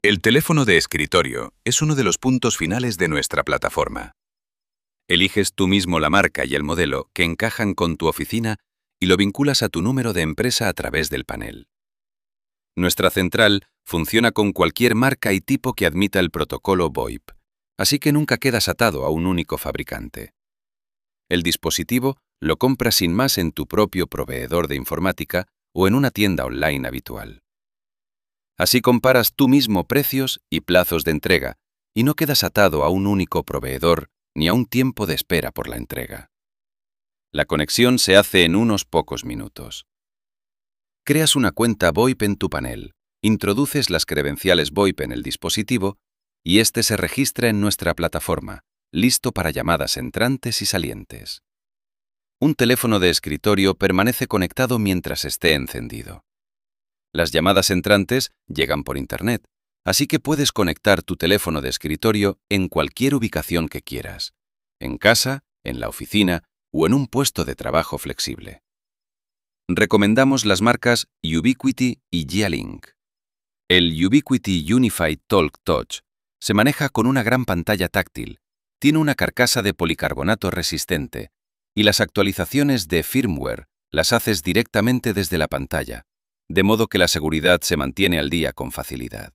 El teléfono de escritorio es uno de los puntos finales de nuestra plataforma. Eliges tú mismo la marca y el modelo que encajan con tu oficina y lo vinculas a tu número de empresa a través del panel. Nuestra central funciona con cualquier marca y tipo que admita el protocolo VoIP, así que nunca quedas atado a un único fabricante. El dispositivo lo compras sin más en tu propio proveedor de informática o en una tienda online habitual. Así comparas tú mismo precios y plazos de entrega y no quedas atado a un único proveedor ni a un tiempo de espera por la entrega. La conexión se hace en unos pocos minutos. Creas una cuenta VoIP en tu panel, introduces las credenciales VoIP en el dispositivo y este se registra en nuestra plataforma, listo para llamadas entrantes y salientes. Un teléfono de escritorio permanece conectado mientras esté encendido. Las llamadas entrantes llegan por Internet, así que puedes conectar tu teléfono de escritorio en cualquier ubicación que quieras, en casa, en la oficina o en un puesto de trabajo flexible. Recomendamos las marcas Ubiquiti y Gealink. El Ubiquiti Unified Talk Touch se maneja con una gran pantalla táctil, tiene una carcasa de policarbonato resistente y las actualizaciones de firmware las haces directamente desde la pantalla, de modo que la seguridad se mantiene al día con facilidad.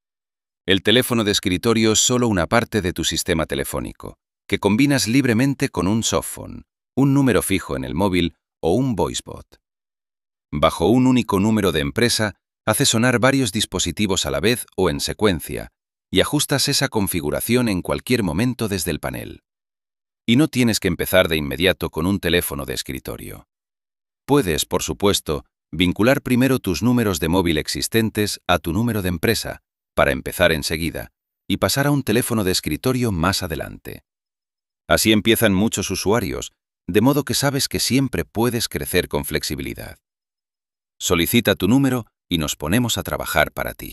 El teléfono de escritorio es solo una parte de tu sistema telefónico, que combinas libremente con un softphone, un número fijo en el móvil o un voicebot. Bajo un único número de empresa, hace sonar varios dispositivos a la vez o en secuencia, y ajustas esa configuración en cualquier momento desde el panel. Y no tienes que empezar de inmediato con un teléfono de escritorio. Puedes, por supuesto, vincular primero tus números de móvil existentes a tu número de empresa, para empezar enseguida, y pasar a un teléfono de escritorio más adelante. Así empiezan muchos usuarios, de modo que sabes que siempre puedes crecer con flexibilidad. Solicita tu número y nos ponemos a trabajar para ti.